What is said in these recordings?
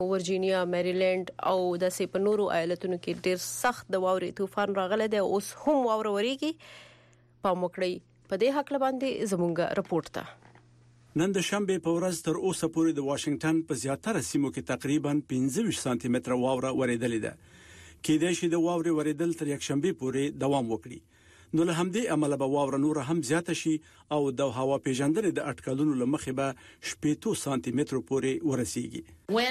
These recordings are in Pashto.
ورجینیا، میریلند او د سپنورو ایالتونو کې ډیر سخت د واورې طوفان راغلی دی، اوس هم واوره وریږي. په موکړی په دې حق باندې زمونږ رپورت ته. نن د شنبه په ورځ تر اوسه پورې د واشنگټن په زیاتره سیمو کې تقریبا 15 سانتي متره واوره وریدلې ده. کېدای شي د واورې وریدل تر یک شنبه پورې دوام وکړي. نو له همدې عمله به واوره نور هم زیاته شي او د هوا پیژندنې د اټکلونو لمخې به 15 سانتي متره پورې ورسیږي.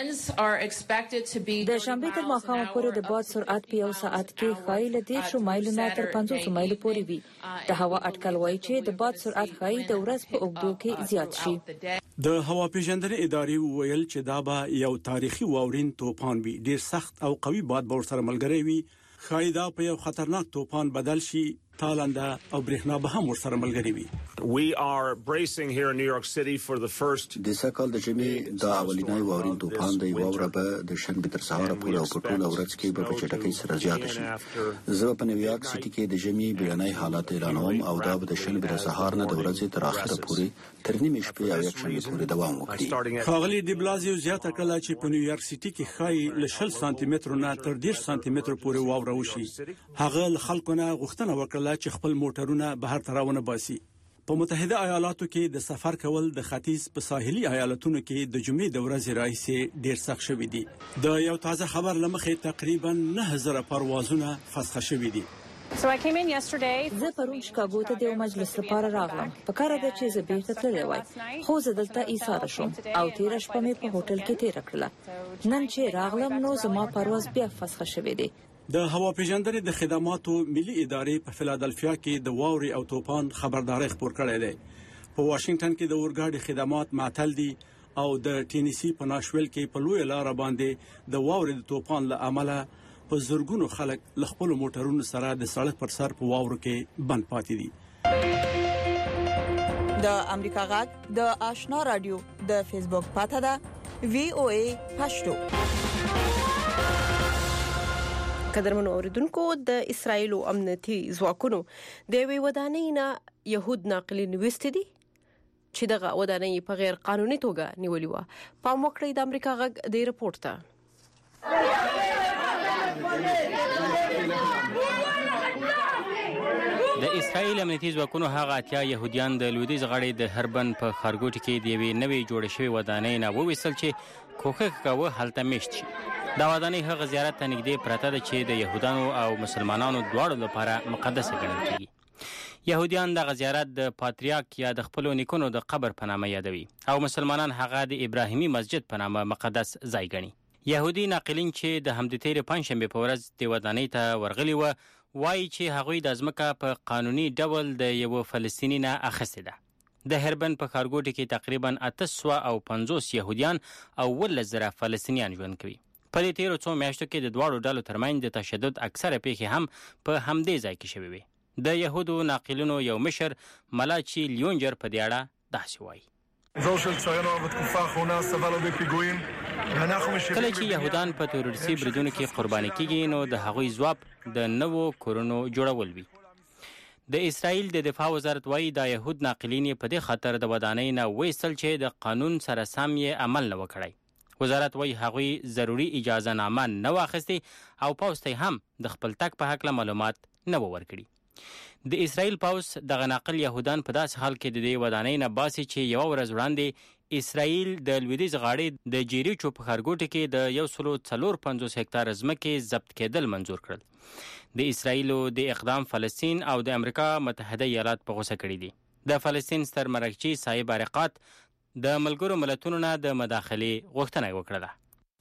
د شنبه تر ماښامه پورې د باد سرعت په یو ساعت کې ښایي له 10 مایلو نه تر 500 مایلو پورې وي. د هوا اټکل وایي چې د باد سرعت ښایي د ورځ په اوږدو کې زیات شي. د هوا پیژندنې ادارې وویل چې دا به یو تاریخي واورین طوفان وي. ډیر سخت او قوي باد به ورسره ملګری وي. ښایي دا په یو خطرناک طوفان بدل شي. تالنده او برېښنا به هم ورسره ملګری وي. We are bracing here in New York City for the first. د سکهال د جمعې د اولینای واورین طوفان د واوره به د شنبه تر سهار پورې او په ټول ورځ کې به په چټکۍ سره زیات شي. زه په نیویارک سټي کې د جمعې بیړنۍ حالت اعلانوم او دا به د شنبه تر سهار نه د ورځې تر اخره پورې تر نیمې شپې او یک شنبه پورې دوام وکړي. ښاغلي ډي بلازیو زیاته کړه چې په نیویارک سټي کې ښایي له 60 سانتي مترو نه تر 10 سانتي مترو پورې واوره وشي. هغه خلکو نه غوښتنه وکړه چې خپل موټرونه بهر تراونه باسي. په متحده ایالاتو کې د سفر کول د ختیځ په ساحلي ایالتونو کې د جمعې د ورځې راهیسې ډیر سخت شوی دي. د یو تازه خبر لمخې تقریبا 9000 پروازونه فسخ شوی دي. زه پرون شکاګو ته د مجلس لپاره راغلم. په کار ده چې زه بیرته تللی وای، خو زه دلته ایثار شوم او تیر شپه مې په هوټل کې تیر کړله. نن چې راغلم نو زما پرواز بیا فسخ شوی دی. د هوا پیژندنې د خدماتو ملي ادارې په فیلادلفیا کې د واوري او طوفان خبرداري خبر کړی دی. په واشنگټن کې د اورګاډي خدمات معطل دي او د ټینیسی په ناشویل کې په لوی لار باندې د واوري د طوفان له امله په زرګونو خلک له خپل موټرونو سره د سړک پر سر په واورو کې بند پاتې دي. د امریکا غږ د آشنا رادیو د فیسبوک پاته ده VOA پښتو. قدرمنو اوریدونکو، د اسرایل امنیتي ځواکونو د وی ودانۍ نه يهود ناقلین وستې دي چې دغه ودانۍ په غیر قانوني توګه نیولې و. په موکړی د امریکا غږ د ریپورت ته. د اسرایل امنیتي ځواکونو هغه اتیا يهوديان د لویدیځ غړي د هربن په خارګوټ کې د یوې نوې جوړې شوې ودانۍ نه وویسل چې کوښښ کاوه هلته میشت شي. دا ودانۍ هغه زیارت ته نږدې پرته ده چې د يهودانو او مسلمانانو دواړو لپاره مقدسه ګڼل کېږي. يهوديان د زیارت د پاتریارک یا د خپل نیکونو د قبر په نامه یادوي او مسلمانان هغه د ابراهیمي مسجد په نامه مقدس ځای ګڼي. يهودي ناقلین چې د همدې تیر پنځشنبه په ورځ د ودانۍ ته ورغلي و، وایي چې هغوی د ځمکه په قانوني ډول د یو فلسطینی نه اخیستې ده. د هربن په خارګوټ کې تقریبا 850 يهوديان او 1,000 فلسطینیان ژوند کوي. په دې تیرو څو میاشتو کې د دواړو ډلو ترمنځ د تشدد اکثره پیښې هم په همدې ځای کې شوې وي. د يهودو ناقلینو یو مشر ملاچی لیونجر په دې اړه داسې وایي: کله چې يهودان په تروریستي بریدونو کې قرباني کیږي نو د هغوی ځواب د نوو کورونو جوړول وي. د اسرائیل د دفاع وزارت وایي دا يهود ناقلین په دې خاطر د ودانۍ نه وایستل چې د قانون سره سم یې عمل نه وکړي. وزارت وایي هغوی ضروري اجازه نامه نه واخیستې او پوځ ته هم د خپل تګ په حق معلومات نه ورکړي. د اسرائیل پوځ د ناقل يهودان په داسې حال کې د دې ودانۍ نه باسي چې یو ورځ وړاندې اسرائیل د لویدیځ غاړې د جیریچو په خارګوټ کې د 154 هکتار ځمکې ضبط کېدل منظور کړل. د اسرائیل د اقدام فلسطین او د امریکا متحده ایالات په غوسه کړي دي. د فلسطین ستر مرکچی صاحب عرقات د ملګرو ملتونو نه د مداخلې غوښتنه وکړه.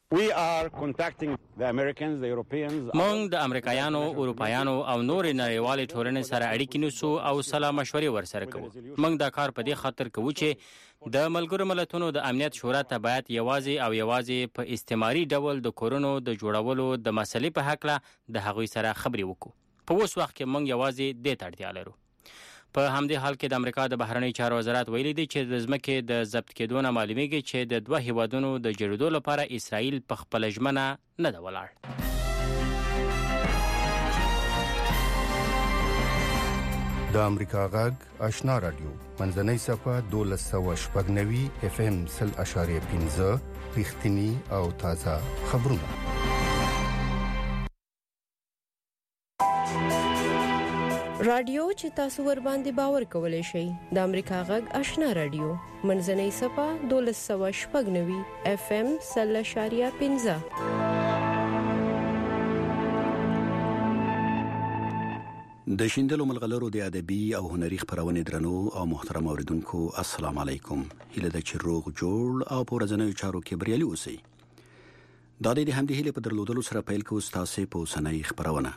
موږ د امریکایانو، اروپایانو او نور نړیوالې ټولنې سره اړیکې نیسو او سلا مشورې ورسره کوو. موږ دا کار په دې خاطر کوو چې د ملګرو ملتونو د امنیت شورا ته باید یوازې په استعماري ډول د کورونو د جوړولو د مسلې په حق له د هغوی سره خبرې وکړو. په اوس وخت کې موږ یوازې دې ته اړتیا لرو. په همدې حال کې د امریکا د بهرنی چارو وزارت ویلي دی چې د ځمکې د ضبط کېدو نه معلومیږي چې د دوه هیوادونو د جوړېدو لپاره اسرائیل په خپل ژمنه نه ده ولاړ. د امریکا غږ آشنا رادیو منځنۍ صفه 1290 FM 0.5 رښتینی او تازه خبرونه. رادیو چې تاسو ور باندې باور کولای شئ د امریکا غږ آشنا رادیو منځنۍ صفه 1290 FM 0.5. د شیندلو ملغلرو د ادبي او هنري خبرونه درنو او محترم اوریدونکو السلام علیکم. هیله د چروغ جوړ او پورځنوي چارو کې بریالي اوسئ. دا د همدې هیله په درلودلو سره پیل کوو تاسو په سنۍ خبرونه.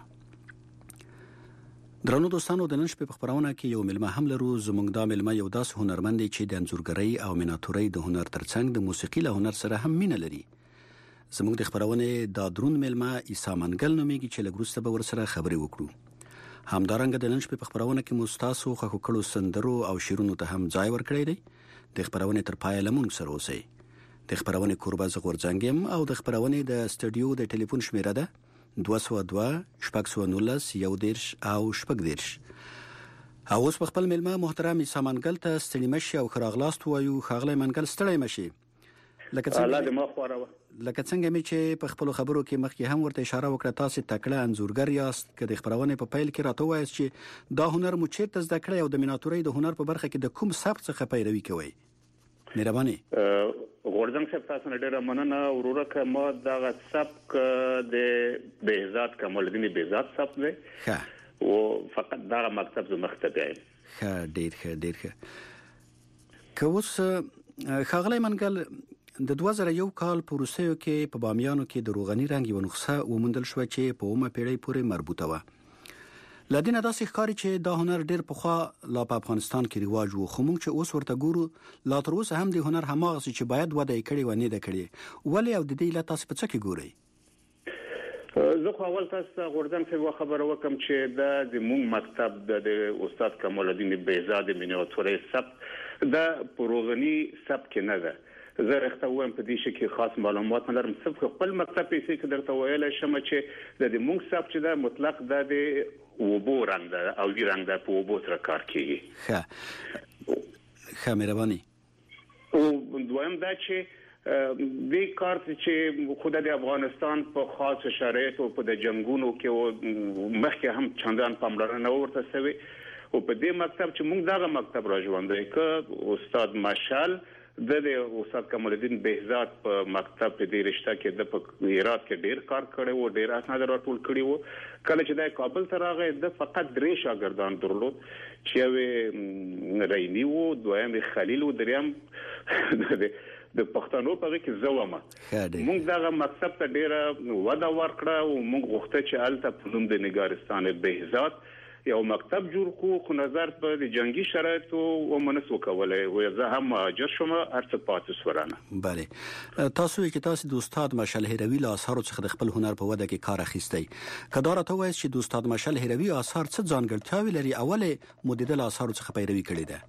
درنو دوستانو د نن شپې په خبرونه کې یو ملما هم لرو. زموږ د ملما یو داس هنرمند چې د انځورګرۍ او میناتورۍ د هنر ترڅنګ د موسیقي له هنر سره هم مینه لري. زموږ د خبرونه د درون ملما عیسی منګل نومېږي چې لګروسته به ورسره خبرې وکړو. همدارنګه د نن شپې په خبرونه کې مستاسو خو کړو سندرو او شیرونو ته هم ځای ورکړی دی. د خبرونه تر پای لمون سره اوسئ. د خبرونه کوربه زغورځنګم او د خبرونه د استودیو د ټلیفون شمیره ده 202 شپږ یو دیرش او شپږ دیرش. اوس په خپل ملما محترم عیسی منګل ته ستړي مشي او خراغلاست وایو. خاغلی منګل ستړي مشي. لکه څنګه مې چې په خپل خبرو کې مخکې هم ورته اشاره وکړه تاسو تکړه انځورګر یاست که د خبرونه په پیل کې راته وایي چې دا هنر مو چیرته زده کړی او د میناتورۍ د هنر په برخه کې د کوم سبک څخه پیروي کوئ؟ مهرباني. غورځنګ صاحب تاسو نه ډیره مننه. وروره کومه دا سبک د بهزاد کمال الدین بهزاد سبک دی. ښه. او فقط دا مکتب زه مخته دی. ښه ډیر ښه. که اوس خاغلی منګل د 2001 کال په روسیو کې په بامیانو کې د روغني رنګ یو نسخه وموندل شو چې په 1 پیړۍ پورې مربوطه و. لدینه داسې ښکاري چې دا هنر ډیر پخوا لا په افغانستان کې رواج وو، خو موږ چې اوس ورته ګورو لا تر اوسه هم د هنر هماغه چې باید وده یې کړې و نه ده کړې. ولې او د دې علت تاسو په څه کې ګورئ؟ زه خو اول تاسو غوړدان څه خبره وکم چې د موږ مکتب د استاد کمال الدین بهزاد میناتورۍ سبک د پروغنی سبک نه ده. زه رښتا وایم په دې شي کې خاص معلومات نه لرم. صرف خپل مکتب پیسې کې درته ویل شم چې د موږ سبک چې د مطلق د وبو رنګ ده او وی رنګ ده په وبو سره کار کوي. ښه مهرباني. او دویم دا چې دې کار چې خود د افغانستان په خاص شرایطو په د جنگونو کې مخکې هم چندان پاملرنه ورته شوی او په دې مکتب چې موږ دغه مکتب را ژوندی ک استاد مشال د استاد کمال الدین بهزاد په مکتب په دې رشته کې د هرات کې ډیر کار کړی و، ډیر اسناد راټول کړی و. کله چې د کابل ته راغی د فقط 3 شاګردان درلود چې رینی و، دویم خلیل و، دریم د پښتنو په کې زوامه. موږ دغه مکتب ته ډیره وده ورکړه او موږ غوښته چې الته په نوم د نگارستان بهزاد یو مکتب جوړ کو نظر په جنگي شرایطو او منسو کولای و زه هم مهاجر شوم هرڅه پاتې سورانه. بله تاسو چې تاسو د استاد مشال هروي له اثارو څخه د خپل هنر په وده کې کار اخیستی کدار ته وایي چې د استاد مشال هروي اثار څه ځانګړتیاوې لري اوله مدیده له اثارو څخه پیروي کړې ده؟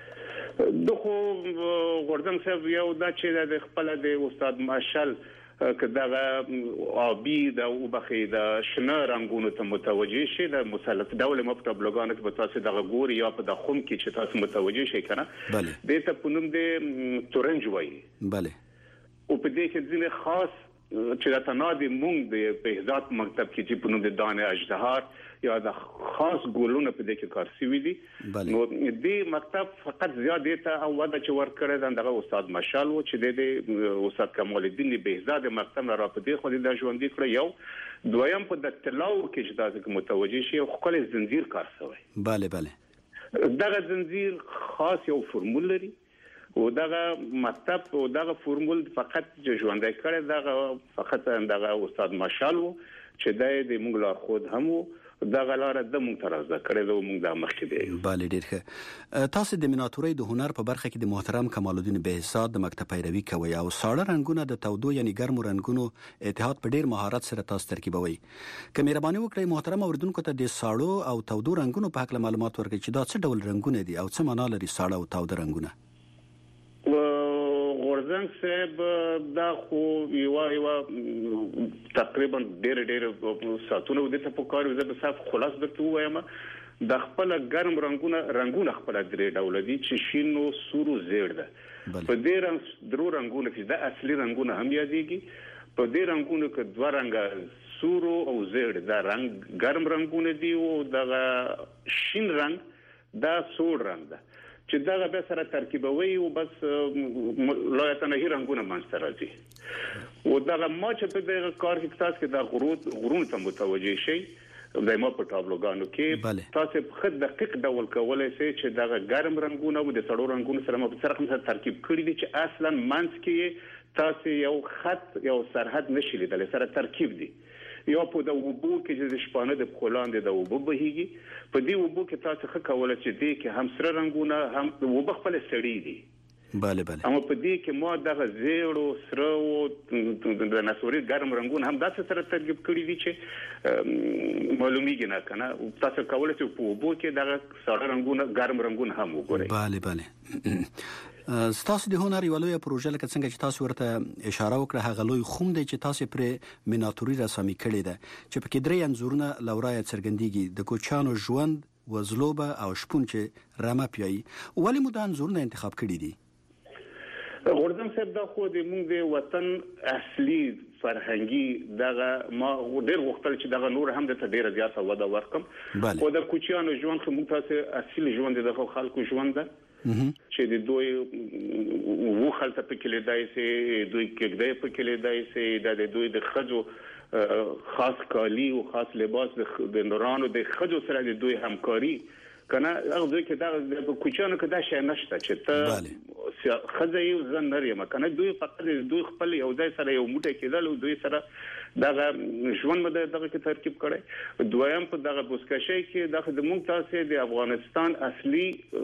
دغه غوړدنګ صاحب یو دا چې د خپل د استاد مشال کداغه آبی د وبخې د شنه رنگونو ته متوجه شي د مثلث ډول مکتب لوګانو په تاسو دغه ګوري یا په د خون کې چې تاسو متوجه شي کنه د ته پونم د تورنج وایي. بله او په دې کې ځینې خاص چې د تنادي مونږ د بهزاد مکتب کې چې پونم د دانه اجدهار یا د خاص ګولونه په دې کې کار سوي دي. نو دې مکتب فقط زیاده ته او ودا چې ورکړه دغه استاد مشال و چې د استاد کمال الدین بهزاد مکتب را په دې خو د ژوندۍ کړ. یو دویم په د تلاو کې چې تاسو متوجه شي خپل زنجیر کار سوی. بله دغه زنجیر خاص یو فرمول لري او دغه مکتب او دغه فرمول فقط ژوندۍ کړي دغه فقط دغه استاد مشال و چې د موږ لار خود هم دا غلاره د مونږ ترازه کړې د مونږ د مخکې دی. بله ډیر ښه. تاسو د میناتورۍ د هنر په برخه کې د محترم کمال الدین بهزاد د مکتب پیروي کوي او ساړه رنگونه د تودو یعنی ګرمو رنگونو اتحاد په ډیر مهارت سره تاسو ترکیبوي. که مهرباني وکړئ محترم اوریدونکو ته د ساړو او تودو رنگونو په اړه معلومات ورکړئ چې دا څه ډول رنگونه دي او څه معنا لري ساړه او تاوده رنگونه؟ غورځنګ صاحب دا خو یو تقریبا ډېر ساتونه د ته په کار زه به صاحب خلاص درته وایم د خپل ګرم رنگونه خپل درې ډول دي چې شین او سور او زیړ ده. په دې رنگ درو رنگونه کې د اصلي رنگونه هم یادېږي. په دې رنگونو کې دوه رنګه سور او زیړ دا رنگ ګرم رنگونه دي او د شین رنگ دا سور رنگ ده چې دا به سره ترکیبوي او بس لایتنه رنگونه منځته راځي. او دا ما چې په دې کار کې تاسو کې دا غرون ته متوجي شي دایمه په تابلوګانو کې تاسو په خد دقیق ډول کولای شئ چې دا ګرم رنگونه او د سړو رنگونو سره په ترکیب کړی دي چې اصلا منځ کې تاسو یو خط یو سرحد نشي لیدل سره ترکیب دي. یو په د وبو کې د شپانه د خلاندې د وبو بهيږي په دې وبو کې تاسو ښه کولای چې دې کې هم سره رنگونه هم وبو خپل سړی دي. bale اما په دې کې ما دغه زیړو سره او د نسوري ګرم رنگونه هم داسې سره ترکیب کړی دي چې معلومیږي نه کنه تاسو کولای شئ په وبو کې دغه سړی رنگونه ګرم رنگونه هم وګورئ. bale ستاسو د هنر یو لوی پروژه لکه څنګه چې تاسو ورته اشاره وکړه هغه لوی خوم دی چې تاسو پر میناتوري رسامي کړی ده چې په کې درې انځورونه لورای څرګندېږي د کوچانو ژوند وزلوبه او شپون چې رامه پیایي. ولی مو دا انځورونه انتخاب کړی دي؟ غردن صاحب دا خو د موږ د وطن اصلي فرهنګي دغه ما ډېر وختل چې دغه نور هم د ډېر زیاته وده ورکم. او د کوچانو ژوند خو موږ تاسو اصلي ژوند د خلکو ژوند ده چې د دوی وو خلک په کې لیدای سي دوی کېږي په کې لیدای سي د دوی د خځو خاص کالی او خاص لباس د نورانو د خځو سره د دوی همکاري کنه هغه دوی کې دا کوچانو کې دا شی نشته چې ته خځه یو ځن لري مکنه دوی فقط دوی خپل یو ځای سره یو موټی کېدل او دوی سره دغه ژوند مده دغه کې ترکیب کړي. دویم په دغه بوسکشي کې د موږ تاسو د افغانستان اصلي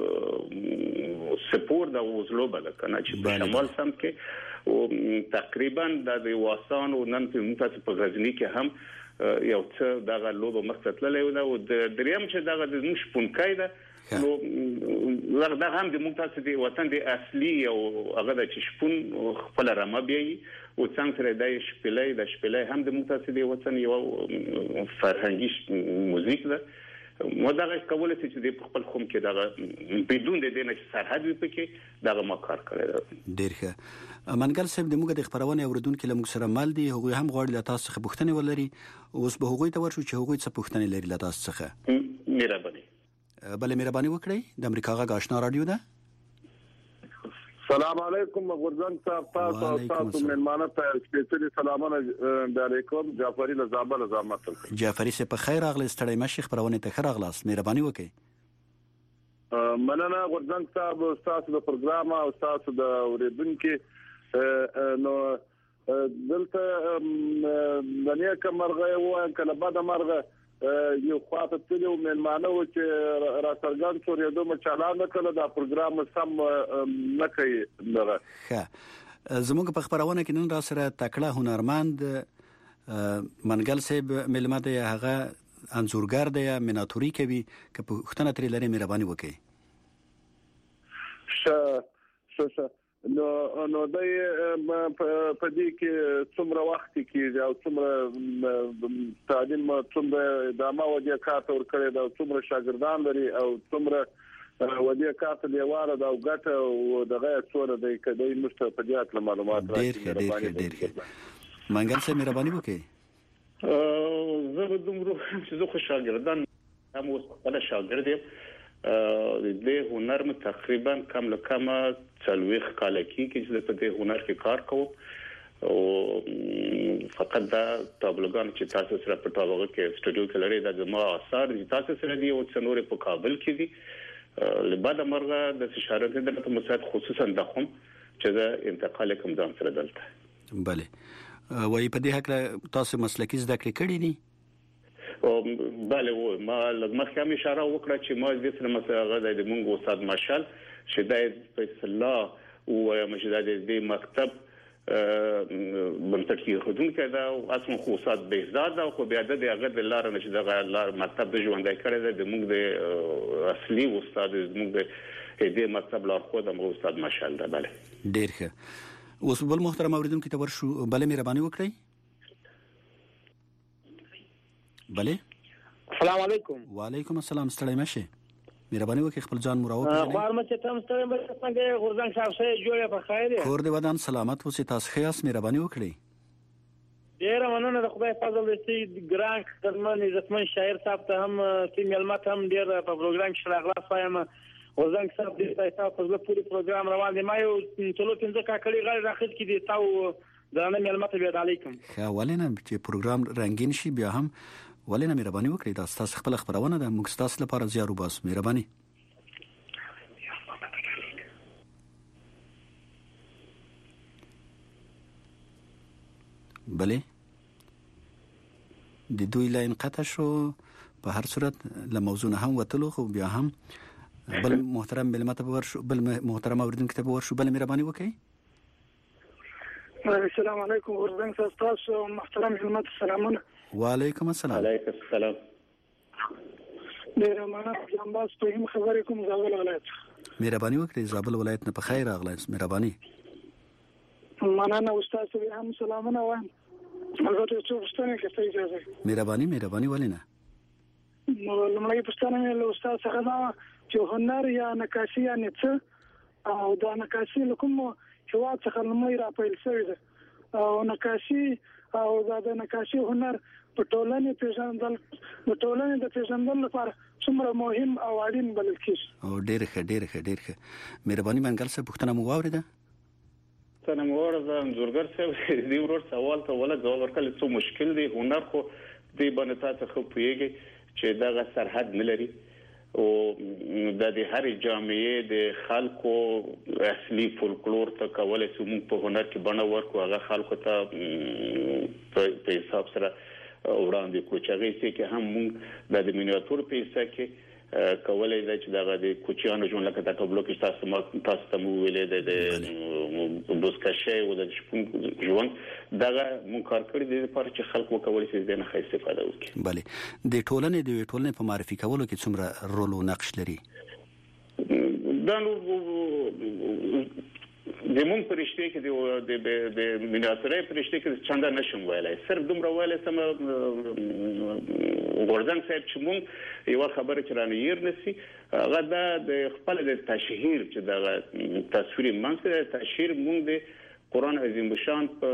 سپور د وزلوبه ده کنه چې په شمال سم کې او تقریبا د واسان او نن په موږ تاسو په غزنی کې هم یو څه دغه لوبه مقصد لري او د دریم چې دغه د موږ پونکای ده نو وردا هم د موږ تاسو د وطن د اصلي او هغه د شپون خپل رمه بي او څنګه سره د شپلې هم د موږ تاسو د وطن یو فرهنګي موزیک ده. مدغه کولای شي چې د خپل خوم کې دغه بدون د دینه سرحد وي پکې دغه ما کار کړی. ډیر ښه. منګل صاحب د موږ د خبرونه اوریدونکو له موږ سره مل دي هغه هم غواړي له تاسو څخه پوښتنه ولري اوس به هغه ته ورشو چې هغه څه پوښتنه لري له تاسو څخه. مهرباني. بله مهرباني وکړئ. د امریکا غږ آشنا رادیو ده. السلام علیکم غورځنګ صاحب تاسو مېلمانه ته سپیشلی سلامونه علیکم. جعفری له زابل زحمت جعفری سه په خیر اغلی ستړی مشي خبرونه ته خیر اغلاس مهرباني وکړئ. مننه غورځنګ صاحب تاسو د پروګرام او تاسو د اوریدونکو نو دلته دنیا کمرغه و کله بعد مرغه یو خاطر تلو مېلمانه و چې را سرګان څورې دوه چالان کړه دا پروګرام سم نه کوي دغه. ښه زموږ په خبرونه کې نن را سره تکړه هنرمند منګل صاحب مېلمه دی هغه انځورګر دی میناتوري کوي که پوښتنه ترې لري مهرباني وکړئ. ښه نو دای په دې کې څومره وخت کې او څومره تعلیم څومره ادامه ودی کار تور کړی دا څومره شاګردان لري او څومره ودی کار لیواره دا غټه او دغه څوره د کدی مشته په دې اړه معلومات راځي. ډیر منګل صاحب مهرباني وکړئ. زه دومره چې زه خو شاګردان هم اوس خپل شاګرد یم د هنر م تقریبا کم له کم 40 کال کې چې په دې هنر کې کار کوم او فقط دا تابلوګان چې تاسو سره په تابلوګ کې سټوډیو کې لري دا زما اثر دي تاسو سره دی او څنور په کابل کې دي لبعد مرغه د اشاره د مساعد خصوصا د خوم چې دا انتقال کوم ځان سره دلته. بله وای په دې حق تاسو مسلکي زده کړې کړې دي؟ بله و ما مخکې هم اشاره وکړه چې ما د سره مسغه د مونږ استاد ماشال شدید فیصله او مشدد د مکتب بنتکی خودون کده او اسمه خو استاد بهزاد او خو بیا د هغه د لار نشه د لار مکتب د ژوندۍ کړی د مونږ د اصلي استاد مونږ د مکتب لار خو د استاد ماشال ده. بله ډیر ښه. اوس بل محترم اوریدونکو ته ورشو. بله مهرباني وکړئ. بله السلام علیکم. وعلیکم السلام. ستړی مشه. مهرباني وکړئ خپل ځان مراو کړئ. خو مې چې تاسو ته څنګه غورځنګ صاحب سره جوړه په خیر. کور دې ودان سلامت اوسې. تاسو خیاس مهرباني وکړئ. ډیر مننه د خدای فضل دې ګران خدمت عزتمن شاعر صاحب ته هم چې ملمت هم ډیر په پروګرام کې راغلا فایم. غورځنګ صاحب دې تاسو په خپل پوری پروګرام روان دي. ما یو ټولو پنځه کاکړي غړي راخد کې دي تاسو درنه ملمت بیا علیکم. ښه ولینه چې پروګرام رنگین شي بیا هم ولینه مهرباني وکړئ. تاسو خپل خبرونه ده موږ تاسو لپاره زیارو باس. مهرباني. بله د دوی لاین قطع شو. په هر صورت له موضوع نه هم وتلو خو بیا هم بل محترم ملمت به ورشو. بل محترم اوریدونکو ته به ورشو. بل مهرباني وکړئ. السلام علیکم ورځنګ تاسو محترم ملمت سلامونه. وعلیکم السلام. علیکم السلام. ډیر مننه جنباس په هم خبرې کوم زابل ولایت. مهرباني وکړئ زابل ولایت نه په خیر راغلاست. مهرباني. مننه استاد ته هم سلامونه وایم. البته څو پوښتنې کوي اجازه. مهرباني ولینا. لمړی پوښتنه مې له استاد څخه دا چې هنر یا نقاشي یا څه او دا نقاشي کوم هوا څخه لمړی را پیل شوی ده او نقاشي او دا د نقاشي هنر په ټولنې د پیژندل لپاره څومره مهم او اړین بلل کیږي. او ډېر ښه. مهرباني منګل څه پوښتنه مو واوریده؟ څنګه ورته زورګر څه دی ورور سوال ته ولا جواب ورکړل. څه مشکل دی هنر خو دی باندې تاسو خو پیږي چې دا سرحد نه لري او د هر جامعې د خلکو اصلي فولکلور ته کولای شو موږ په هنر کې بڼه ورکو. هغه خلکو ته په حساب سره وړاندې کړو چې هغه چې هم موږ د مینیاتور په حصہ کې کولای دا چې دغه د کوچیانو ژوند لکه د ټابلو کې تاسو ته ویلې د دوسکشه او د شپون ژوند دغه مون کار کړی دی لپاره چې خلک وکولای شي د نه ښه استفاده وکړي. bale د ټولنې په معرفي کولو کې څومره رول او نقش لري؟ دا نو د مون پرشته کې د مینیاتورې پرشته کې څنګه نشم ویلای. صرف دومره ویلای سم ورځن صاحب چې مون یو خبره چې رانه ير نسی هغه د خپل د تشهیر چې د تصویر منځ تشهیر مون د قران عظیم شان په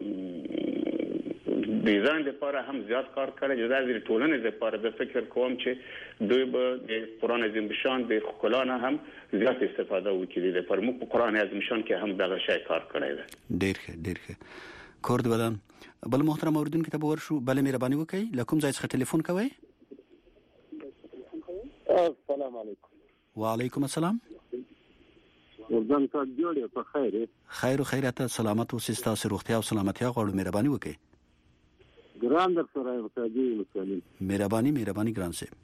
ډیزاین لپاره هم زیات کار کړی. چې د ټولنې لپاره د فکر کوم چې دوی به د قران عظیم شان د خلانه هم زیات استفاده وکړي. د پر موږ په قران عظیم شان کې هم دغه شی کار کړی دی. ډیر ښه کور دی ودان. بل محترم اوریدونکو ته ورشو. بل مهرباني وکړئ لکم ځای څخه ټلیفون کوئ. السلام علیکم. وعلیکم السلام. ورځم تاسو جوړه په خیر. خیر او خیرات سلامت او تاسو روغتیا او سلامتی غواړو. مهرباني وکړئ. ګران در سره وکړئ مسلمان. مهرباني ګران صاحب.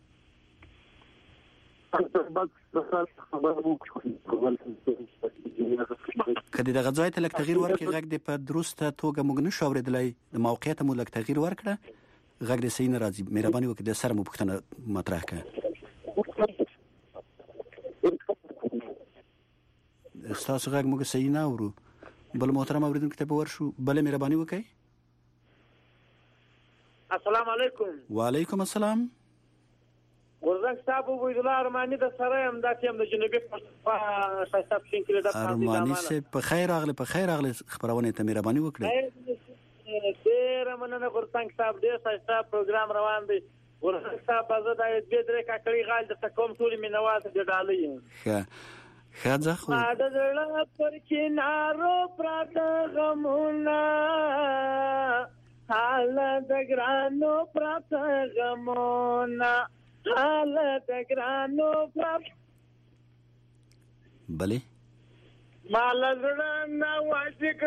کله دغه ځای ته لک تغییر ورکړي غږ د په درسته توګه موږ نشو اوریدلای. د موقعیت مو لک تغییر ورکړه غږ د صحیح نه راځي. مهرباني وکړئ د سره مو پوښتنه مطرح کړئ. تاسو غږ موږ صحیح نه اورو. بل محترم اوریدونکو ته ورشو. بل مهرباني وکړئ. السلام علیکم. وعلیکم السلام. ورځنګ صاحب عبد الله ارمانی د سره هم د جنوبي په شایسته پښین کې د ارمانی سه په خیر اغله خبرونه ته مهرباني وکړئ. ډیر مننه ورځنګ صاحب ډیر شایسته پروګرام روان دی. ورځنګ صاحب زه د دې درې کاکړي غال د کوم ټول مینواز د ډالۍ خاځه خو د زړه پر کینارو پراته غمونه حالت ګرانو پراته غمونه حالت ګرانو پراته بله مال زړه نه واجک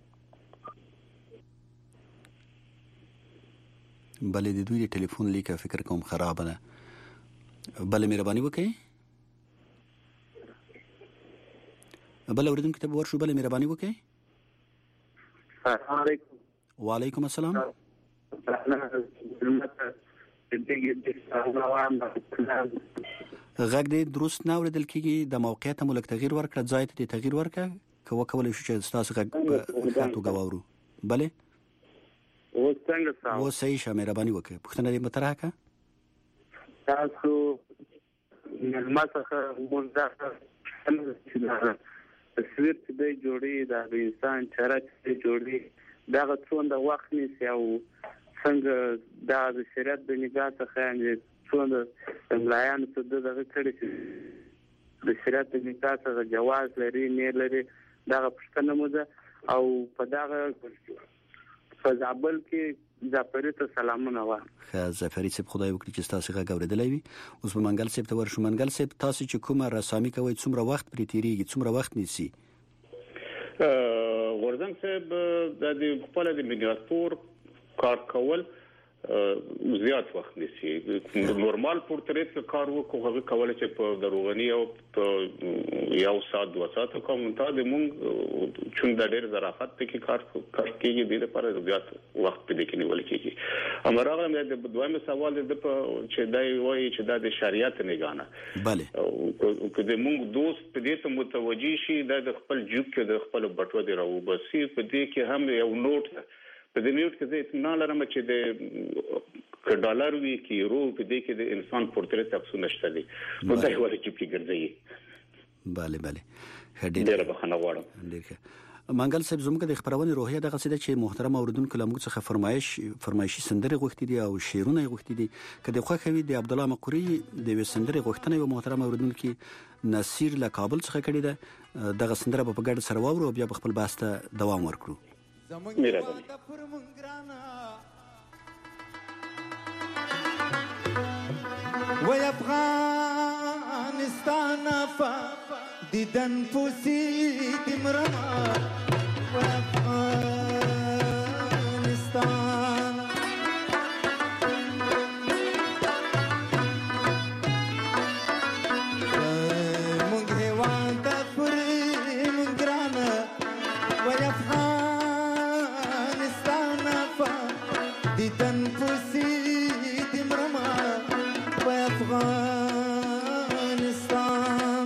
بله د دوی ټلیفون لیکه فکر کوم خراب ده. بله مهرباني وکړئ. بل اوریدونکو ته ورشو. بل مهرباني وکړئ. السلام علیکم. وعلیکم السلام. غږ دې درست نه اوریدل کیږي. د موقعیت مو لک تغییر ورکړه. ځای ته تغییر ورکړه که وکولای شو چې تاسو غږ په خاطو غواړو. بله و څنګه و صحیح شه. مهرباني وکړئ پوښتنه دې مطرح کړه. تاسو ملمسخه مونږ دا تصویر چې دی جوړي دا د انسان چهره چې جوړي دا څومره وخت نیسي او څنګه دا د شریعت د نگاه څخه څومره ملایانو ته دغه کړي چې د شریعت د نگاه څخه جواز لري نه لري دا پښتنه مو ده او په دغه فزابل کې ظفری ته سلامونه وا ظفری صاحب خدای وکړي چې تاسو غږ اوریدلای وي اوس په منګل صاحب ته ورشو منګل صاحب تاسو چې کومه رسامي کوي څومره وخت پرې تیریږي څومره وخت نیسي غورځنګ صاحب د خپل د مینیاتور کار کول زیات وخت نیسي نورمال پورتریت کار وکړو هغه کول چې په دروغنی او په یو ساعت 2 ساعت کوم ته د مونږ چون د ډېر ظرافت کې کار کوي د لپاره زیات وخت پدې کې نیول کېږي امرغه مې د دویمه سوال د چې دای وایي چې د شریعت نگانه bale که د مونږ دوست په دې ته متوجي شي د خپل جوب کې د خپل بټو دی راو بسې په دې کې هم یو نوٹ په دې نیوټ کې زه اطمینان لرم چې د ډالر وی کې یورو په دې کې د انسان پورتریت تاسو نشته دي نو دا یو لږ کې ګرځي bale ډېر بخښنه غواړم منګل صاحب زموږ د خبرونه روحیه دغه څه چې محترم اوریدونکو لمغه څخه فرمایشي سندري غوښتي دي او شعرونه غوښتي دي کله خو خوي د عبد الله مقری د وسندري غوښتنه یو محترم اوریدونکو نصیر له کابل څخه کړی ده دغه سندره په ګډ سره واورو بیا خپل باسته دوام ورکړو وای افغانستان دیدن پوسی دمرما وای افغانستان مونږ هیواد د پوری مونږ ګرانه وای افغانستان دیدن پوسی دمرما وای افغانستان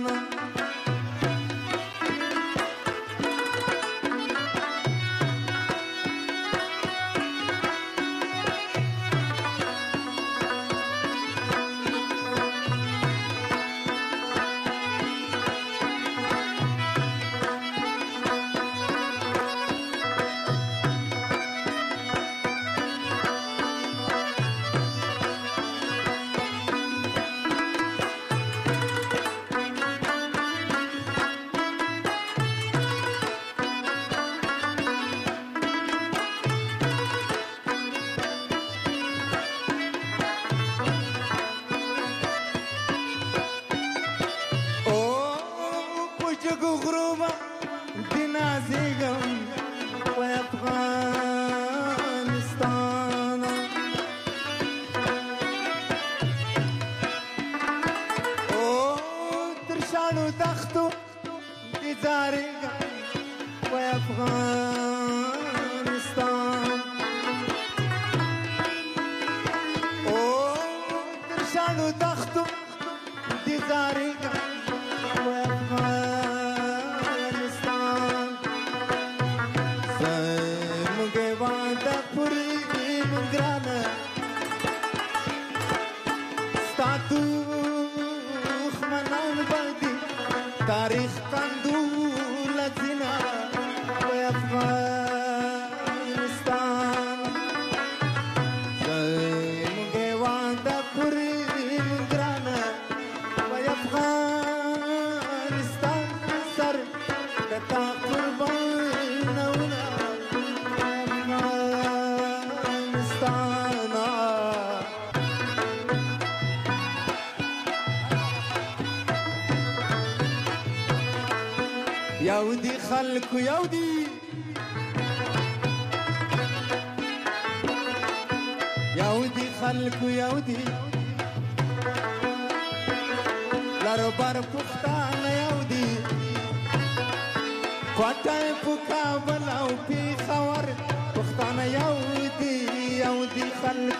تاریخ قندول زنا وای افغانستان زموږه وانده پوری ګرانه وای افغانستان سر دتا قربانونه افغانستان یودی خلق یودی یودی خلق یودی لارو بار پختان یودی کوټه پکابل او پیښور پختان یودی یودی خلق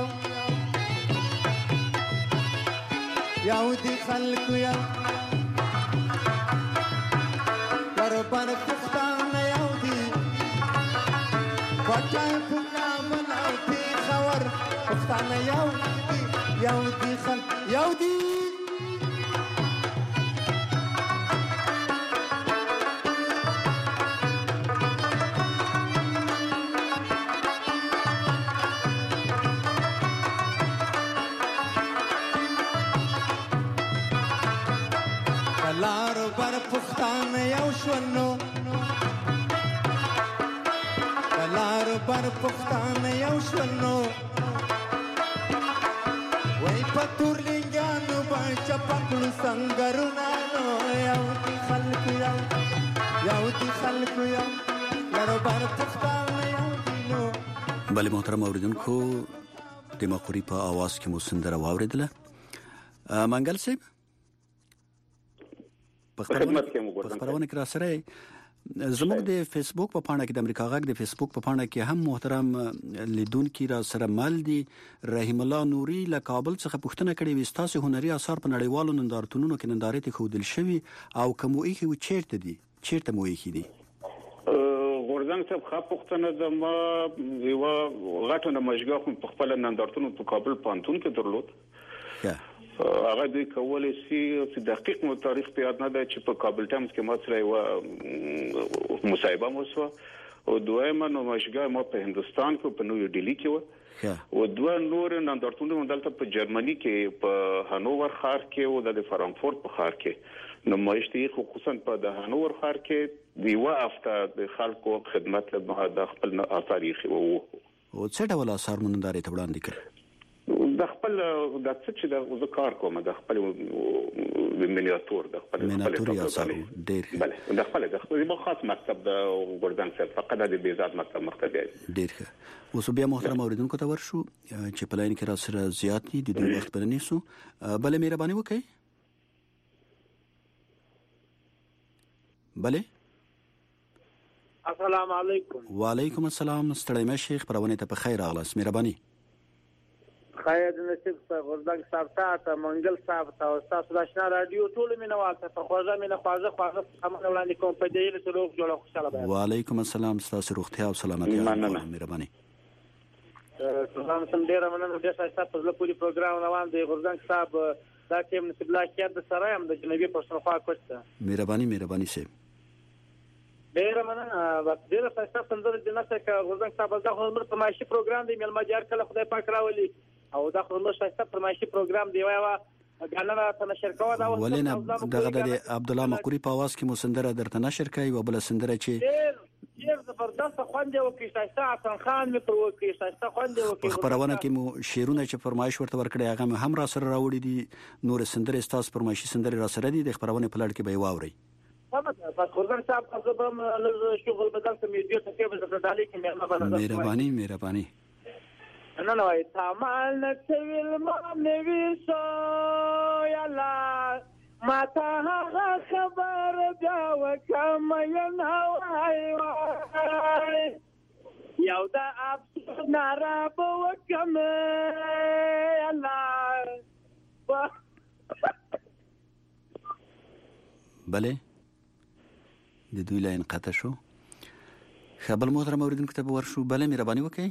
یودی خلق پر پختان یودی کوټه پکابل او پیښور پختان یودی یو دی خلک یو دی لارو بر پښتانه یو شونو لارو بر پښتانه یو شونو وای پتور لنګانو باچا پکړو څنګهونه یو دی خلک یو دی خلک یو لارو بر پښتانه یو دینو. بله محترم اوریدونکو د مقوري په आवाज کې مو سندره واوریدله. منګل صاحب په خدمت کې را سره زموږ د فیسبوک په پاڼه کې د امریکا غږ د فیسبوک په پاڼه کې هم محترم لیدونکو را سره مل دي رحیم الله نوري له کابل څخه پوښتنه کړې وي تاسو هنري آثار په نړیوالو نندارتونونو کې نندارې ته خودل شوی او کومه یې چیرته دي چیرته مو یې دي؟ غورځنګ صاحب خا پوښتنه د ما یو غټه نمایشګاه په خپل نندارتون په کابل پانتون کې درلود. هغه د کولې سي دقیق مو تاریخ په یاد نه ده چې په کابل ټایمز کې ما سره یو مصاحبه مو وسو او دویمه نمایشګاه ما په هندستان کې په نوې ډیلی کې و او دوه نور نندارتونونه دلته په جرمني کې په هانوور ښار کې او د فرانکفورت په ښار کې نمایش دي خصوصا په د هانوور ښار کې دی وافته د خلکو خدمت له د خپل تاریخ او څه ډول آثار مونږ نندارې ته وړاندې کړ د خپل د څه چې د کار کوم د خپل مینیاتور د خپل آثار ډېر بله د خپل خاص مکتب د غورځنګ صاحب فقط د بیزاد مکتب مختبی ډېر ښه. اوس بیا محترم اوریدونکو ته ورشو چې په لاین کې را سره زیات دي د دوی وخت بل نیسو بله مهرباني وکړئ. بله السلام علیکم. وعلیکم السلام. ستړی مې شیخ پرونه ته په خیر راغلاست. مهرباني. خیر نصیب صاحب غورځنګ صاحب ته منګل صاحب ته تاسو د آشنا رادیو ټول مینه والته په خوږه مینه خواږه سامان وړاندې کوم په دې له روغ جوړه خوشاله باید. وعلیکم السلام. تاسو روغتیا او سلامتی. مهرباني. سلام سم ډیر مننه د تاسو په لپاره پروګرام روان دی. غورځنګ صاحب دا چې نصیب الله کې د سره هم د جنوبي پښتونخوا کوڅه. مهرباني سه. ډیر مننه ډیر تاسو څنګه د نشه غورځنګ صاحب دا خپل فرمایشي پروګرام دی مل ماجر کله خدای پاک راولي او دا خپل شایسته فرمایشي پروګرام دی وایي غانا ته نشر کوي دا ولنه دغه د عبد الله مقوري په आवाज کې مو سندره درته نشر کوي او بل سندره چې ډیر زبردست خوند او کې شایسته حسن خان می پر وکی شایسته خوند او کې خبرونه کې مو شیرونه چې فرمایش ورته ورکړي هغه هم را سره راوړي دي نور سندره استاس فرمایشي سندره را سره دي د خبرونه په لړ کې به واوري. بس غورځنګ صاحب تاسو به شغل بدل ته میډیا ته کې به ډالې کې مهرباني نه وای تمال نڅویل ما نوی سو یالا ما ته خبر دا وکم ینه وای یو دا افسوس نارا وکم یالا بله د دوی لاین قطع شو. خبر محترم اوریدونکو ته ورشو. بله مهرباني وکړئ.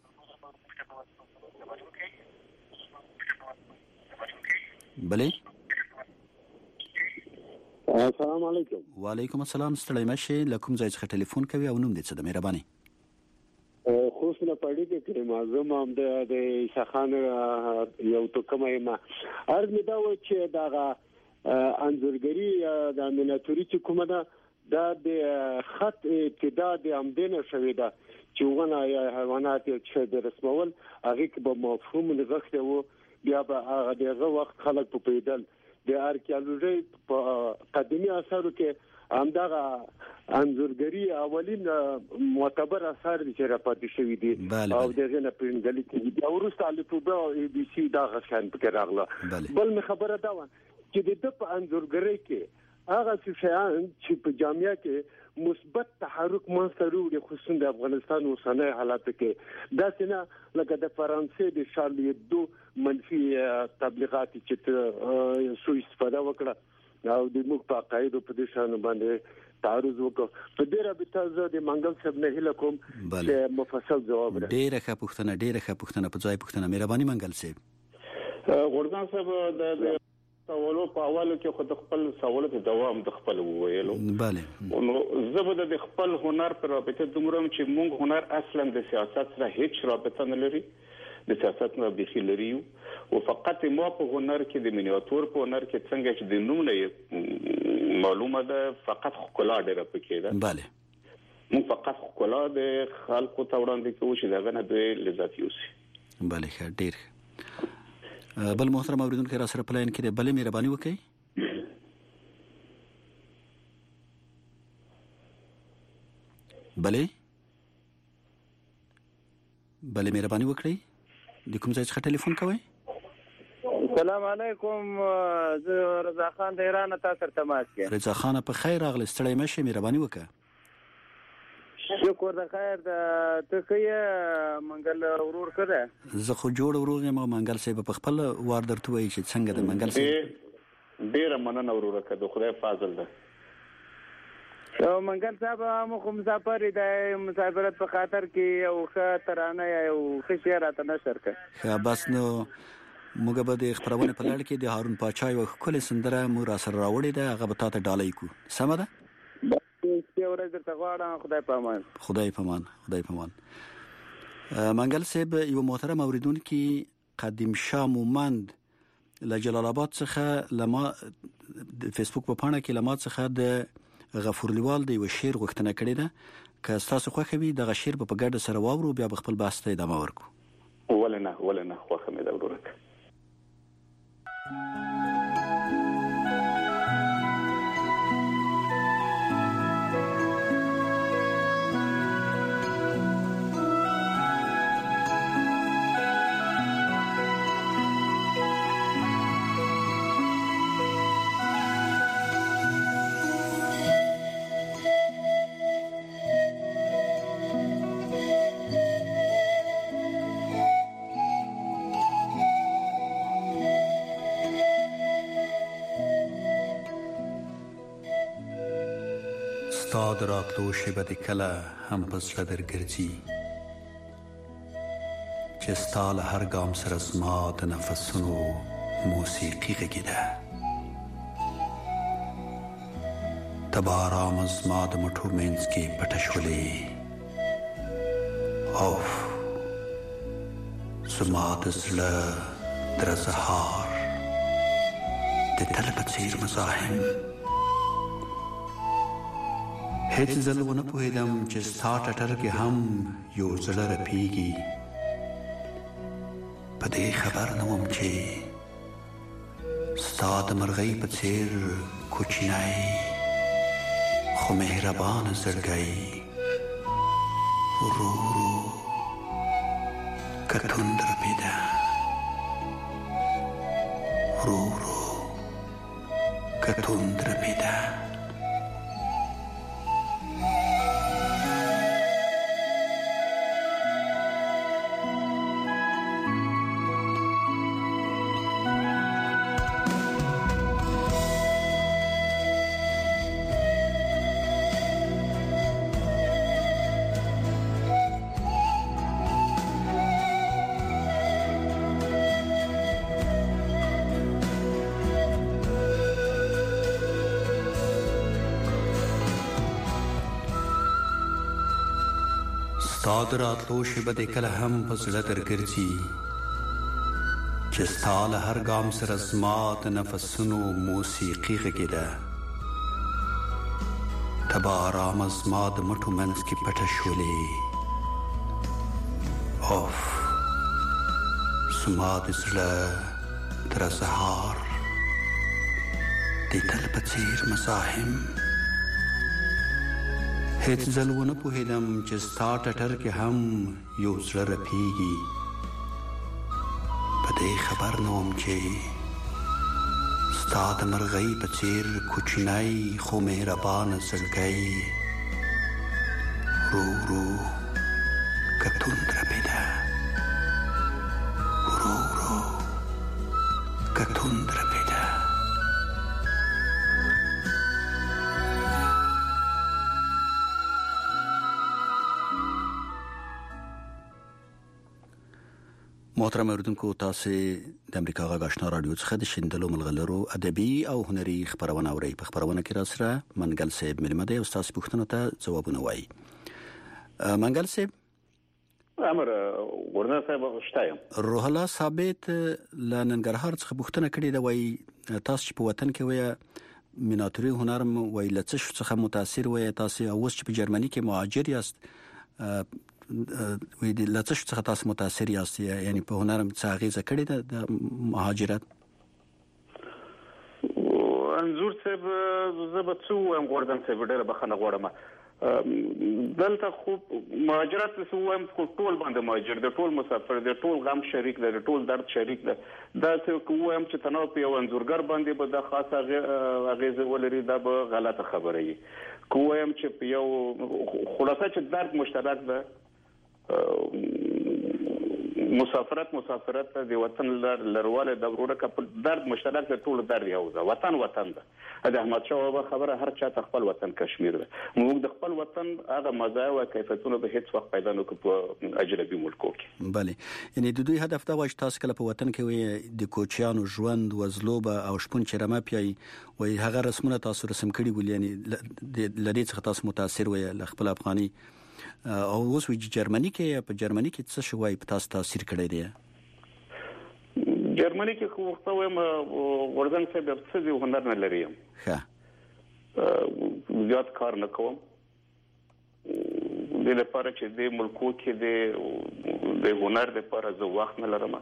بله السلام علیکم. وعلیکم السلام. ستړی مشه لکم ځای څخه ټلیفون کوي او نوم دې څه د مهرباني خوشنه پړې کې کړم زم هم د شخان یو تو کومه ما ارز می دا و چې دا انځورګری د میناتوري چې کومه ده دا د خط ابتدا د امدنه شوې ده چې ونه حیوانات چې د رسمول هغه کې به مفهوم لغښته وو بیا به هغه دغه وخت خلک په پیدل د ارکیالوژي په قديمي اثارو کې همدغه انځورګری اولین معتبر اثار چې راپاتې شوی دي او دغه نه پرنګلې کې دا ورسته الفبا او ای بي سي دا غشان پکې راغله. بل می خبره دا و چې د په انځورګری کې هغه شیان چې په جامعه کې مثبت تحرک منځته خصوصا د افغانستان اوسنۍ حالات کې دا څنګه لکه د فرانسې د شارلی دو منفي تبلیغات چې سوء استفاده وکړه او د موږ په قاعده په دې شان باندې تعرض وکړ. په دې رابطه زه د منګل صاحب نه هیله کوم چې مفصل جواب راکړي. ډیره ښه پوښتنه په ځای پوښتنه. مهرباني منګل صاحب. ورغان صاحب د سوالو په حواله کې خود خپل سوالو ته دوام د خپل ویلو bale نو زبده د خپل هنر پر رابطه دومره چې مونږ هنر اصلا د سیاست سره هیڅ رابطه نه لري د سیاست نه بيخي لري او فقط ما په هنر کې د مینیاتور په هنر کې څنګه چې د نوم نه معلومه ده فقط خلا ډېر پکې ده bale مونږ فقط خلا د خلکو ته وړاندې کوو چې دغه نه د لذت یوسي bale ښه ډېر بل محترم اوریدونکو را سره پلاین کې بل مهرباني وکړئ بل مهرباني وکړئ د کوم ځای څخه ټلیفون کوئ السلام علیکم زه رضا خان د ایران تاسو ته تماس کوم رضا خان په خیر راغلی ستړی مشه مهرباني وکړه شکر د خیر د تکیه منګل ورور کړه زه خو جوړ ورور یم منګل صاحب په خپل وار درته وایي چې څنګه د منګل صاحب ډیر مننه ورور کړه د خدای فضل ده او منګل صاحب مخ مسافر دی مسافرت په خاطر کې یو ښه ترانه یو ښه شعر راته نشر کړ بس نو موږ به د خبرونه په لړ کې د هارون پاچا یو کلی سندره مو را سره راوړې ده هغه به تاسو ډالۍ کو سم ده خدای پامان منګل صاحب یو محترم اوریدونکو قدیم شاه مومند له جلال آباد څخه لما فیسبوک په پاڼه کې لما څخه د غفور لیوال د یو شعر غوښتنه کړې ده که تاسو خوښوي د شعر په ګډه سره واورو بیا خپل بحث ته ادامه ورکو ولنه خوښه مې ده ورور استاد راتلو شیبه د کله هم پس در ګرځي چې ستاله هر ګام سره زما د نفسونو موسیقي غږیده تبارام زما د مټو مینځ کې پټه شولې اوف زما د زړه در زهار د تل په څیر مزاحم هیڅ ځل ونه پوهېدم چې ستا ټټر کې هم یو زړه رپېږي په دې خبر نه وم چې ستا د مرغۍ په څېر کوچنی خو مهربانه زړګی ورو ورو که توند رپېده ورو ورو که توند رپېده ستا د راتلو شیبه د کله هم په زړه درګرځي چې ستا له هر ګام سره زما د نفسونو موسیقي غږېده ته به ارامه زما د مټو منځ کې پټه شولې اوف زما د زړه تر سهار د تل په څېر مزاحم هیڅ ځل ونه پوهېدم چې ستا ټټر کې هم یو زړه رپېږي په دې خبر نه وم چې ستا د مرغۍ په څېر کوچنی خو مهربانه زړګی ورو ورو که توند رپېده ورو ورو که توند رپېده محترم اوریدونکو تاسو د امریکا غږ آشنا رادیو څخه د شیندلو ملغلرو ادبي او هنري خبرونه اوري. په خبرونه کې را سره منګل صاحب ملمده او تاسو پوښتنه ته ځوابونه وایي. منګل صاحب امر ورنه صاحب شتایم روح الله ثابت لننګرهار څخه پوښتنه کړې ده، وایي تاسو په وطن کې وایي میناتوري هنر وایي لڅ څخه متاثر وایي تاسو اوس چې په جرمني کې مهاجر یاست وی د لاتش څخه تاسو متاثر یاست، یعنی په هنرم څه غیزه کړی د مهاجرت انزور صاحب زبڅو ام غوردن صاحب ډېر بخنه غوړم دلته خو مهاجرت سو ام ټول باندې مهاجر د ټول مسافر د ټول غم شریک د ټول درد شریک ده دا څه کوم چې تنو په یو انزورګر باندې به د خاصه غیزه ولري دا به غلطه خبره وي. کوم چې په یو خلاصه چې درد مشترک ده مسافرت د وطن لرواله د ورونه کپ درد مشترک د ټول درد یو ده. وطن ده د احمد شاه خبره هر چا خپل وطن کشمیر ده. موږ د خپل وطن هغه مزایا او کیفیتونه به هیڅ وخت پیدا نه کوو په اجنبي ملکو کې. بله یعنی د دوی هدف دا و چې تاسو کله په وطن کې وي د کوچیانو ژوند وزلوبه او شپون چرمه پیای وي هغه رسمونه تاسو رسم کړی ول، یعنی لدې څخه تاسو متاثر وي خپل افغاني او اوس وی جرمني کې په جرمني کې څه شوی په تاسو تاثیر کړی دی؟ جرمني کې خو وایم ورځن صاحب څه دی هنر نه لري ښه زیات کار نه کوم د لپاره چې د ملکو کې د هنر لپاره زه وخت نه لرم.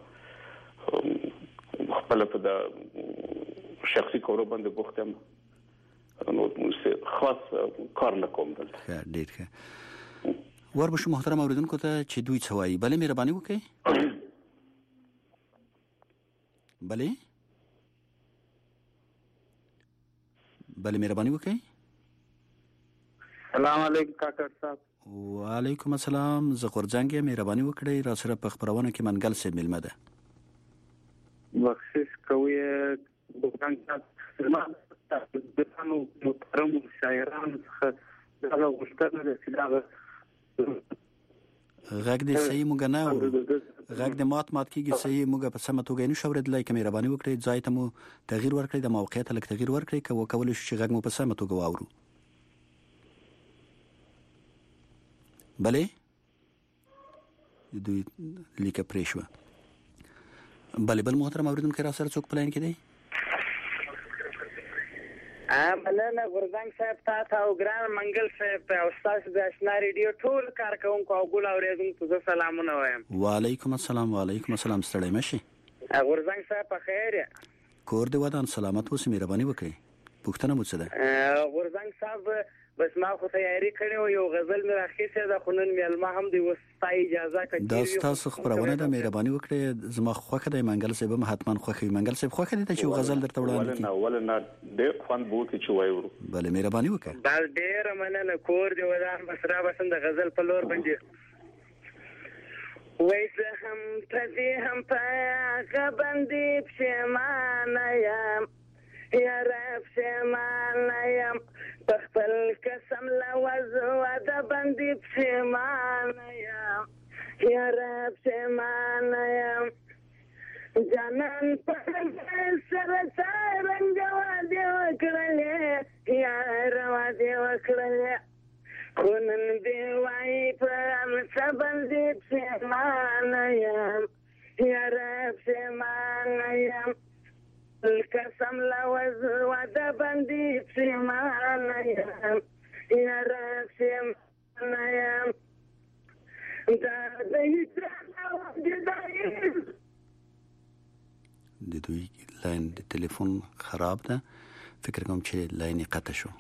خپل په د شخصي کارو باندې بوخت یم نو خاص کار نه کوم دلته. ډیر ښه وربشو محترم اوریدونکو ته چې دوی څه وایي. بله مهرباني وکړئ. بله مهرباني وکړئ. سلام علیکم کاکړ صاحب. وعلیکم السلام. زه غورځنګ یم، مهرباني وکړئ را سره په خبرونه کې منګل صاحب ملمه ده. بخشش کوي ګوګان ما د فنو محترم شاعران څخه دا غوښتنه ده چې دا غږ دې صحیح موږ نه اورو، غږ دې مات کیږي صحیح موږ په سمه توګه نشو اورېدلای. که مهرباني وکړئ ځای ته مو تغییر ورکړئ، د موقعیت لږ تغییر ورکړئ که وکولای شو چې غږ مو په سمه توګه واورو. بله دوی لیکه پرې شوه. بله بل محترم اوریدونکي را سره څوک په لاین کې دی؟ مننه غورځنګ صاحب تاسو او ګران منګل صاحب او تاسو د آشنا ریډیو ټول کارکونکو او ګول اوریدونکو ته سلامونه وایم. وعلیکم السلام. ستړی مشي غورځنګ صاحب په خیر کور دې ودان سلامت اوسې، مهرباني وکړئ. پوښتنه مو څه ده؟ غورځنګ صاحب بس ما خو تیاری کړې و، یو غزل مې راخیسته ده خو نن مې الما هم دی وستا اجازه کړې دا تاسو خبرونه ده، مهرباني وکړئ. زما خوښه ده منګل صاحب هم حتما خوښوي. منګل صاحب خوښه دي چې غزل درته وړاندې کړي؟ ولنه ډېر خوان بوت چې وایو. بله مهرباني وکړئ. دا ډېر مننه کور دی ودان بس را بسند غزل په لور باندې وایسه هم تدې هم پاګه باندې پښمانه یم یا رب پښمانه یم خپل قسم لوز د باندې پښمانه یم یا رب پښمانه یم جانان په سره څنګه وادي وکړلې یا روا دی وکړلې خونن دی وای په سبل دی پښمانه یم یا رب پښمانه یم القسم لوز د باندې پښمانه یم یا رب پښمانه یم دا د دوی لاین د تلیفون خراب ده، فکر کوم چې لاین قطع شو.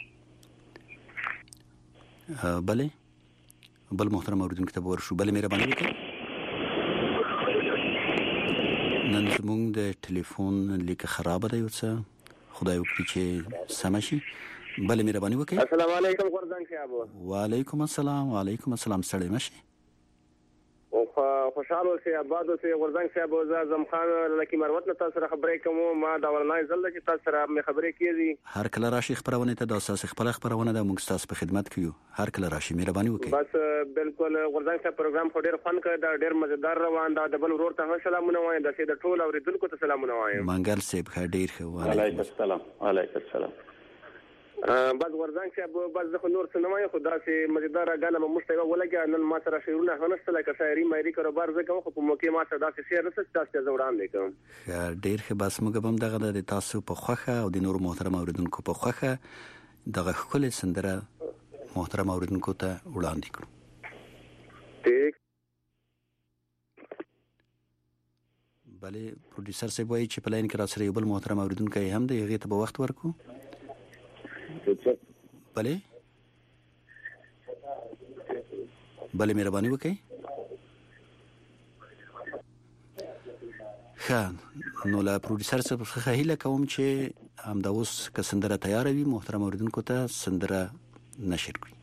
بله بل محترم اوریدونکو ته ورشو. بله مهرباني وکړئ. نن زموږ د ټلیفون لیکه خرابه ده، یو څه خدای وکړي چې سمه شي. بله مهرباني وکړئ. السلام علیکم غورځنګ صاحب. وعلیکم السلام. ستړی مشي. خوشاله اوسئ آباد اوسئ. غورځنګ صاحب زه اعظم خان لکي مروت نه تاسو سره خبرې کوم. ما دا ولنای زل چې تاسو سره مې خبرې کیږي. هر کله راشي خبرونه ته د اساس خپل خبرونه د موږ تاسو په خدمت کیو. هر کله راشي مهرباني وکړئ. بس بالکل غورځنګ صاحب پروګرام خو ډیر فن کړ، دا ډیر مزیدار روان دا. د بل ورور ته سلامونه وایم، د سید ټول اوریدونکو ته سلامونه وایم. منګل صاحب ښه ډیر ښه. وعلیکم السلام. وعلیکم السلام. بس ورځنګ صاحب بس زه نور څه نه وایم، خو داسې مزیدار غاله مو مشته ولګي. نن ما سره شعرونه هنسته لکه شاعري مېری کاروبار زه کوم، خو په موقع ما سره داسې شعر نشته چې تاسو ته وړاندې کوم. ډیر ښه. بس موږ هم دغه د تاسو په خوخه او د نور محترم اوریدونکو په خوخه دغه خپل سندره محترم اوریدونکو ته وړاندې کړو. ټیک. بله پروډوسر صاحب وایي چې په لاین کې را سره یو بل محترم اوریدونکو هم د هغې ته به وخت ورکو. بله مهرباني وکړئ. ښه نو له پروډوسر څخه هیله کوم چې همدا اوس که سندره تیاره وي محترم اوریدونکو ته سندره نشر کړي.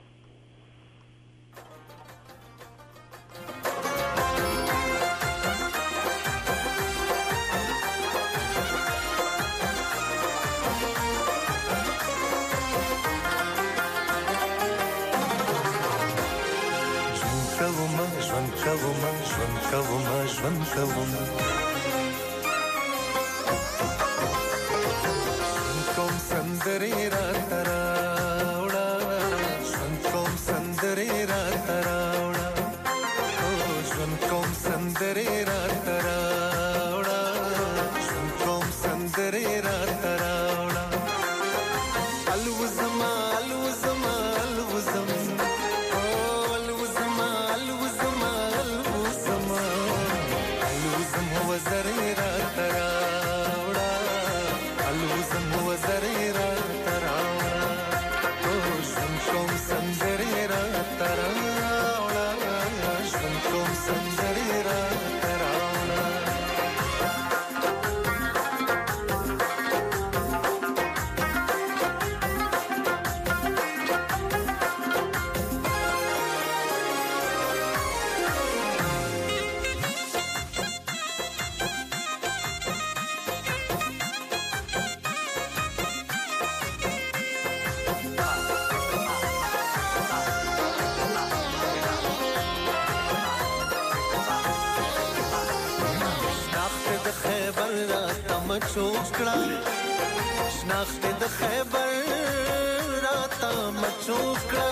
شناخت د خیبر راتا مچوکړه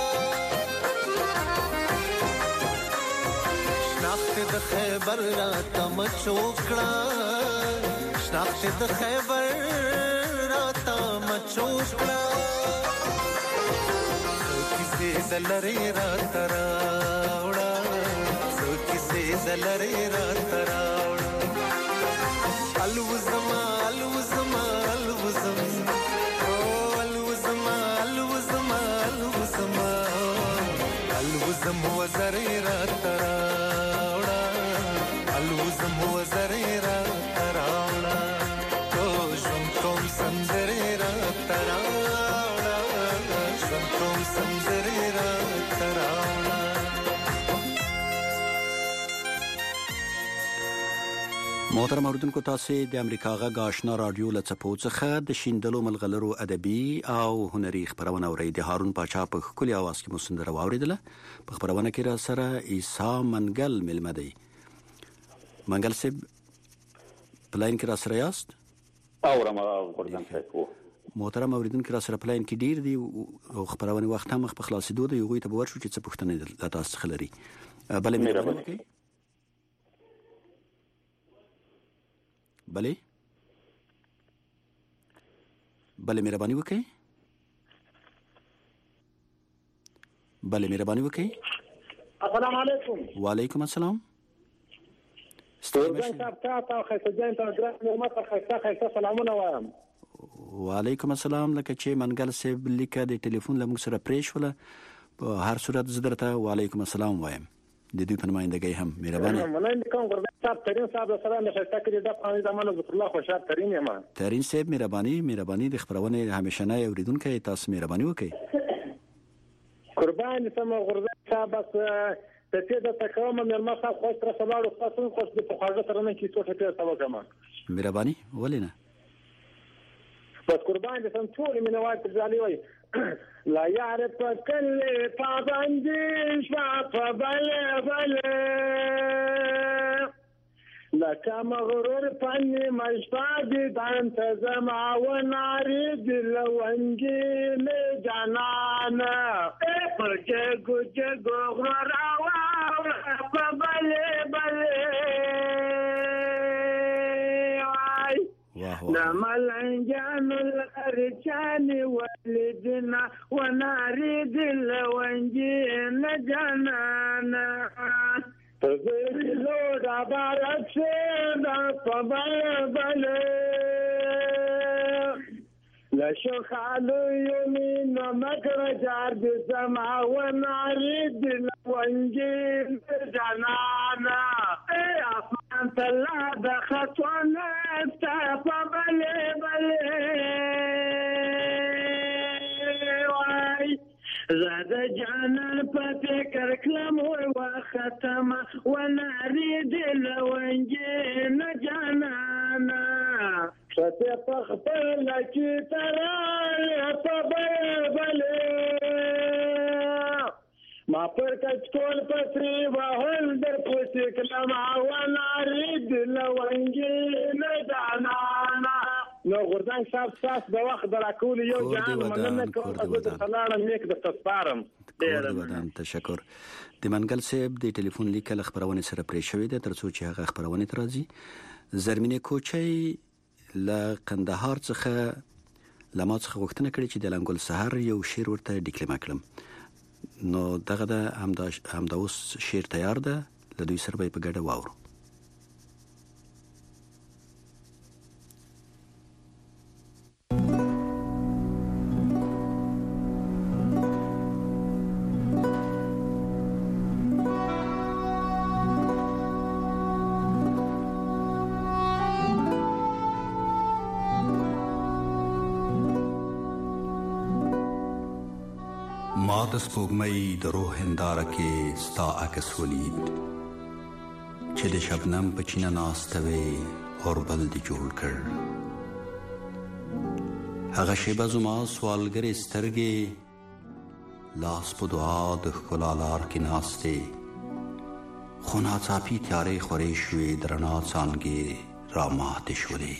شناخت د خیبر راتا مچوکړه شناخت د خیبر راتا مچوکړه کیسه دلری راتا راوړه کیسه دلری راتا راوړه الوزما الوزما الوزم الوزما الوزما الوزما الوزم وزريرا تراولا الوزم وزريرا تراولا توشنكم سندريرا تراولا شنكم سندريرا تراولا. محترم اوریدونکو تاسو د امریکا غږ آشنا رادیو لڅپو څخه د شیندلو ملغلرو ادبي او هنري خبرونه اورئ. د هارون پاچا په خولي आवाज کې مو سندره واوریدله. په خبرونه کې را سره عیسی منګل ملمه دی. منګل صاحب پلاین کې را سره یاست؟ اورم غوړم تاسو. محترم اوریدونکو را سره پلاین کې ډیر دی او خبرونه وخت هم په خلاصېدو دی. یو غوي ته ورشو چې څه پوښتنه تاسو خلري. بل مهرباني وکړئ. بله مهرباني وکړئ. السلام علیکم. وعلیکم السلام. سلامونه وایم. وعلیکم السلام. لکه چې منګل صاحب لیکه د ټلیفون لمږ سره پریښوله په هر صورت زه درته وعلیکم السلام وایم. د دوی په نمائندګۍ هم مهرباني. ترین صاحب سره نشته کړی د قانون زمانه ذکر الله خوشحال ترین یم. ترین صاحب مهرباني د خبرونه همیشنه اوریدونکو تاسو مهرباني وکړئ. قربان سم غرزه صاحب ته د تکوم مې ما صاحب خو تر سلاړو تاسو خو د پخاجه سره نه کی څه ته تاسو کوم مهرباني ولینه بس قربان دي سم ټول منوات ځالي وای لا يعرف كل طبعندي شاف بل لك مغرور فني مشتاق انت زمع ونارد لو انجي لجنانا جيجو جيجو غراوا بل نمل انجان الارجان والدنا ونارد لو انجي لجنانا زود عبارت سيدا فبل لشوخ على يمين ومكر جارد سمع ونعرض لونجين جنانا أصمان تلاد خطونا فبل زاد جانا ففكر كلام وختم ونريد لو انجينا جانانا ستفخبر لك ترى فبل ما فرقت كل فتري وهل در فسك لما ونريد لو انجينا جانانا نو غردان صاحب تاسو د وخت درکول یو جان مننه کوم د سلام نیک د تسپارم ډیر تشکر د منګل صاحب د ټلیفون لیکل خبرونه سره پرې شوې ده ترڅو چې هغه خبرونه ترازی زرمینه کوچي ل قندهار څخه لمات څخه غوښتنه کړې چې د لنګول سحر یو شعر ورته ډیکلیم کړم نو دغه د همدا اوس شعر تیار ده له دوی سره په ګډه واورو ما د سپوږمۍ د روح هنداره کې ستا عکس ولید چې د شبنم په چینه ناسته وې اور بل دې جوړ کړ هغه شیبه زما سوالګرې سترګې لاس په دعا د ښکلا لار کې ناستې خو ناڅاپي تیارې خورې شوې د رڼا څانګې راماتې شولې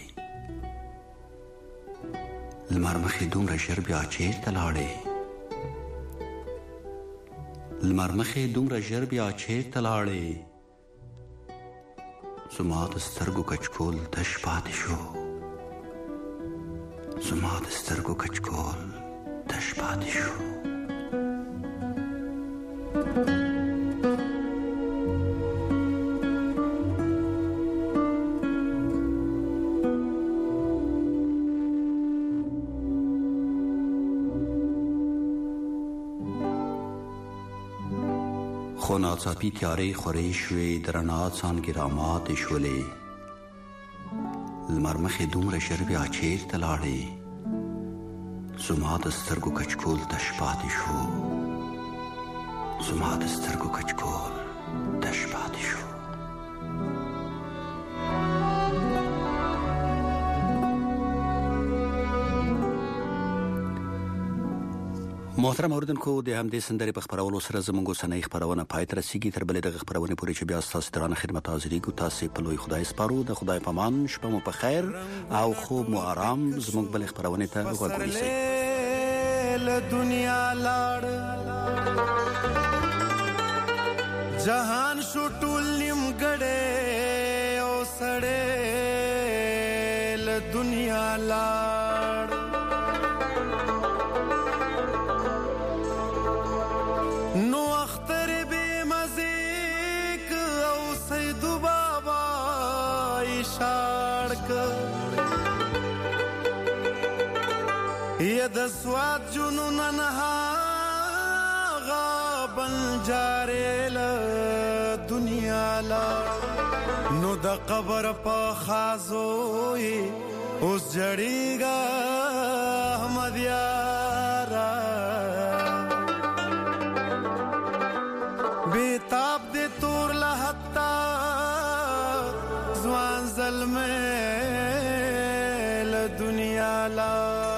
لمر مخې دومره ژر بیا چېرته لاړې لمر مخې دومره ژر بیا چېرته لاړې زما د سترګو کچکول تش پاتې شو زما د سترګو کچکول تش پاتې شو خو ناڅاپي تیارې خورې شوې د رڼا څانګې راماتې شولې لمر مخې دومره ژر بیا چېرته لاړې زما د سترګو کچکول تش پاتې شو زما د سترګو کچکول تش پاتې شو محترم اوریدونکو د همدې سندرې په خبرولو سره زموږ اوسنۍ خبرونه پای ته رسیږي تر بلې دغه خبرونه پورې چې بیا ستاسو درانه خدمت حاضرېږو تاسې په لوی خدای سپارو د خدای په امان شپه مو په خیر او خوب مو آرام زموږ بلې خبرونې ته غوږ ونیسئ دنیا لاړ جهان شو ټول نیمګړی او سړی له دنیا لاړ نو اختر بے مزیک او سیدو بابا اشارک ید سواد جنون انہا غابن جاریل دنیا لا نو دا قبر پا خازوئی اس جڑی گا احمد یارا بیتاب غزل میں ل دنیا لا